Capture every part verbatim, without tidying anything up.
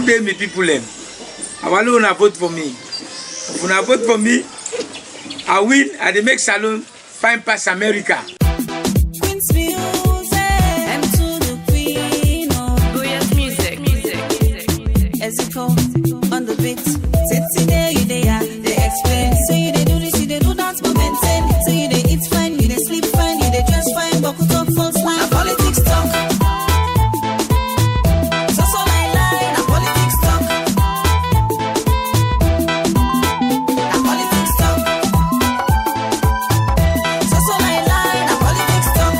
Good day, me people. Them. I want to vote for me. If you vote for me, I win. I dey make salon fine pass America. Queen's music, and to the queen. Oh yes, music, music, music. Ezekiel on the beat. Sitting there, you they are. They explain. So you they do this, you they do that, but maintain. So you they eat fine, you they sleep fine, you they dress fine, but put up false line. Now politics talk. So so lie lie. Now politics talk. Now politics talk. So so lie lie. Now politics talk.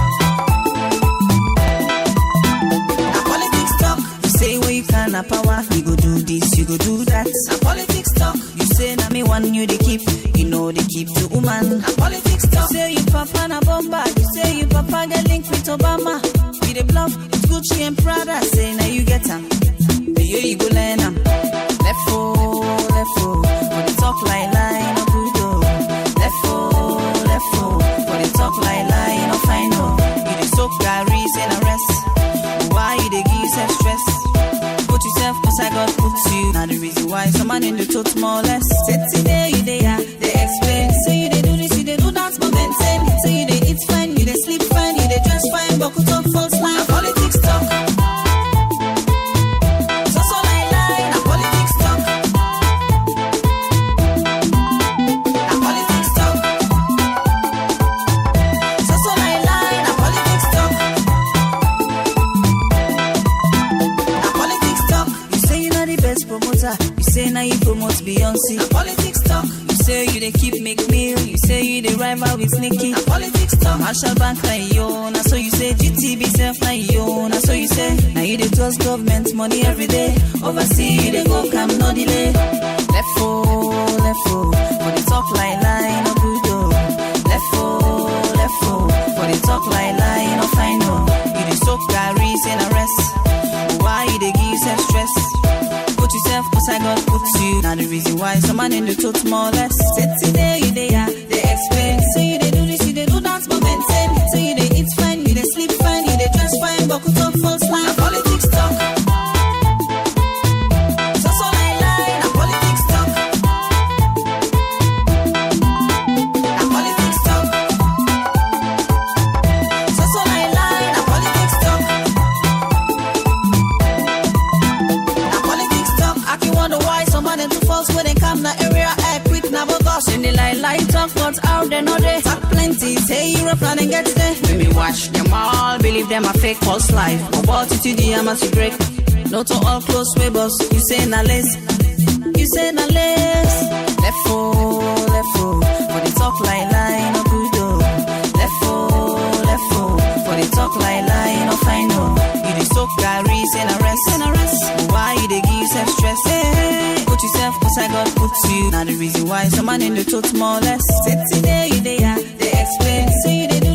Now politics talk. You say where you can have power, you go do this, you go do that. Now politics talk. You say na me one you they keep, you know they keep the woman. Now politics talk. You say you papa na bomba, you say you papa get linked with Obama. You the bluff, it's Gucci and Prada. Say now you get them, the year you go learn them. Left foot, left foot, but they talk like lie, no good oh. Left foot, left foot, but they talk like lie, no fine oh. You the soak Gary, say na rest. Why you they give yourself stress? Put yourself, cause I got put you. Now the reason why someone in the tote more or less. Sitting there, you they are, they explain. So you they do this, you they do dance, but maintain. So you they eat fine, you they sleep fine, you they dress fine, but put up false line. Now politics talk. So so lie lie, now politics talk. Now politics talk. So so lie lie, now politics talk. Now politics talk. You say you know the best promoter. You say now you promote Beyonce. Now politics talk. You say you they keep make meal. You say you they rival with Nicki. Now politics talk. Marshall Bank like yo. Now so you say G T B self like yo. Now so you say now you they trust government money every day. Overseas you they go come no delay. Left foot, left foot, but they talk like lie no good oh. Left foot, left foot, but they talk like lie no fine oh. You they soak Gary, say na rest. Why you they give yourself stress? Put yourself, cause I got put you. Now the reason why someone in the tote more or less. Sitting there, you they are, they explain. So you they do this, you they do dance, but maintain. So you they eat fine, you they sleep fine, you they dress fine, but put up false line. Now politics talk. So so lie lie, now politics talk. Now politics talk. So so lie lie, now politics talk. Now politics talk. I can wonder why someone into false when they come the area air quick now but gosh. And they lie lie talk but out there no they talk plenty. Say Europe and then get there. When me watch them all, believe them a fake false life. About it to the amas to break. Not to all close neighbors. You say na less. You say na less. Left foot, left foot. But they talk like lie, no good oh. Left foot, left foot. But they talk like lie, no fine oh. You they soak Gary, say na rest, say na rest. Why you they give yourself stress? Hey, put yourself, cause I got put you. Now the reason why someone in the tote more or less. Sitting there, you they are, they explain. So you they do